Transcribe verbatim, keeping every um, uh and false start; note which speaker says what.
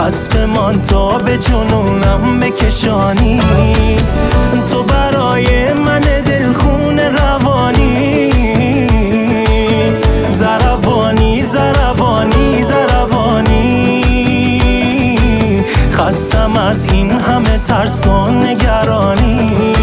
Speaker 1: پس بمان تا به جنونم بکشانی. تو برای من دلخون روانی، ضربانی ضربانی ضربانی. خستم از این همه ترس و نگرانی.